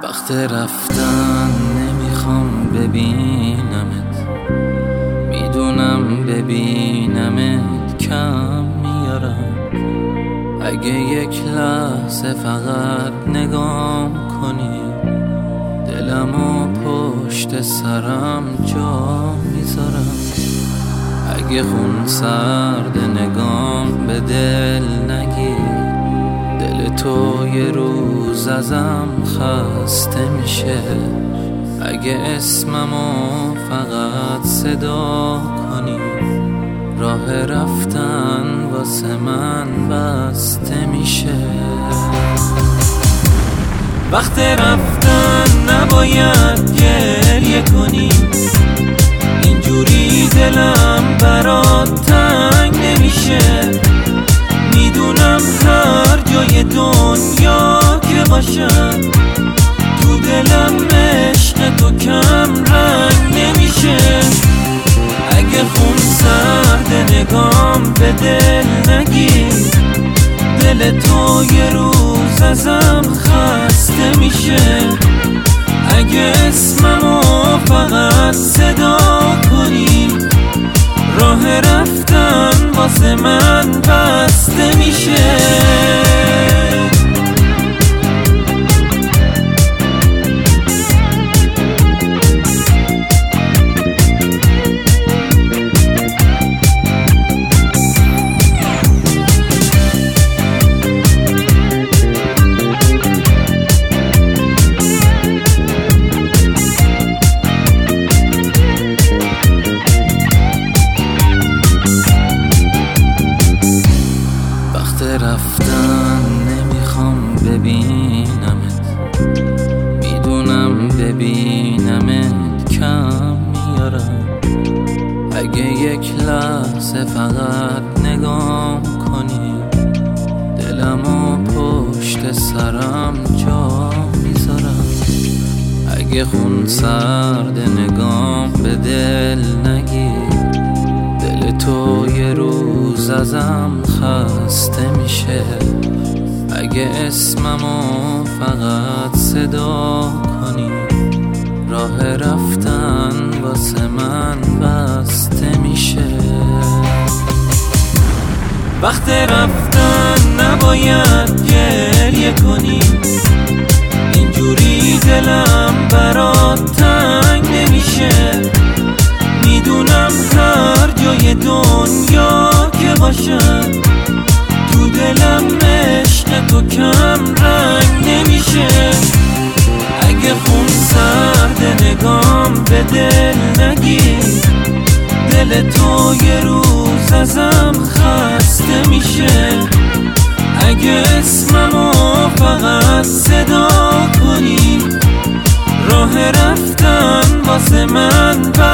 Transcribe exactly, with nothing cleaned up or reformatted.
وقت رفتن نمیخوام ببینمت، میدونم ببینمت کم میارم. اگه یک لحظه فقط نگام کنی، دلمو پشت سرم جا میذارم. اگه خون سرد نگام به دل نگیر، دل تو یه روز ازم خسته میشه. اگه اسممو فقط صدا کنی، راه رفتن واسه من بسته میشه. وقت رفتن نباید گریه کنی، اینجوری دلم برات تنگ نمیشه. میدونم هر جای دنیا که باشم، تو دلم عشق تو کم رنگ نمیشه. اگه خون سرد نگام به دل نگیر، دل تو یه روز ازم خسته میشه. اگه اسممو فقط صدا کنی، راه رفتن واسه من بسته میشه. رفتن نمیخوام ببینمت، میدونم ببینمت کم میارم. اگه یک لحظه فقط نگام کنی، دلمو پشت سرم جا میذارم. اگه خون سرد نگام به دل نگیر، دل تو یه روز ازم خسته میشه. اگه اسممو فقط صدا کنی، راه رفتن واسه من بسته میشه. وقت رفتن نباید گریه کنی، اینجوری دلم برات تنگ نمیشه. میدونم هر جای دنیا که باشم، تو دلم عشق تو کم رنگ نمیشه. اگه خون سرد نگام به دل نگیر، دل تو یه روز ازم خسته میشه. اگه اسممو فقط صدا کنی، راه رفتن واسه من